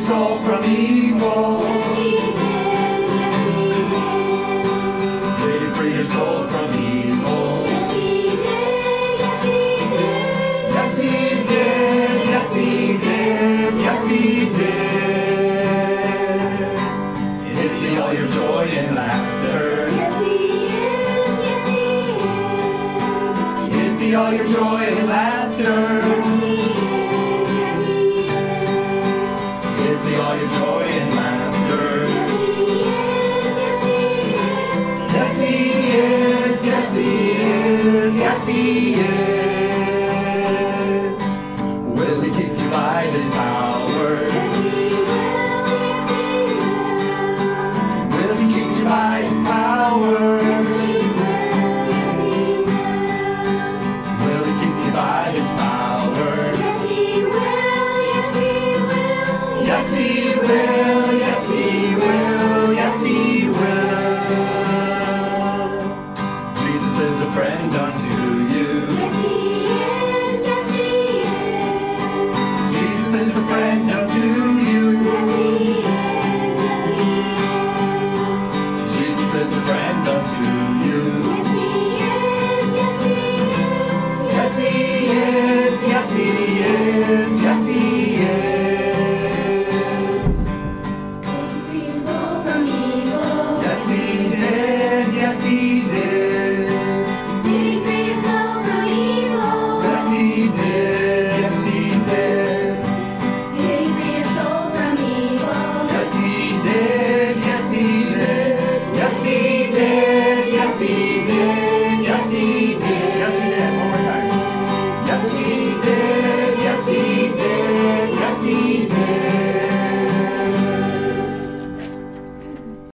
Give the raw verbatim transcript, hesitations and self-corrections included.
soul from evil. Did he free your soul from evil? Yes, he did. Yes, he did. Yes, he did. Yes, he did. Is he all your joy and laughter? Yes, he is. Yes, he is. Is he all your joy and laughter? Yes, he is. Yes, he is. Is he all your joy and laughter? Yes, he is. Yes, he is. Yes, he is. Yes, he is. Will he keep you by his power? Yes, he will. Yes, he will. Will he keep you by his power? Yes, he will. Yes, he will. Will he keep you by his power? Yes, he will. Yes, he will. Yes, he will. Yes, he will. Yes, he will. Jesus is a friend unto you. Yes, he is. Yes, he is. Jesus is a friend unto you. Yes, he is. Yes, he is. Jesus is a friend unto you. Yes, he is. Yes, he is. Yes, he is. Yes, he is. Yes, he is. Did he free your soul from evil? Yes, he did. Yes, he did. Did he free your soul from evil? Yes, he did. Yes, he did. Did he free your soul from evil? Yes, he did. Yes, he did. Yes, he did. Yes, he did.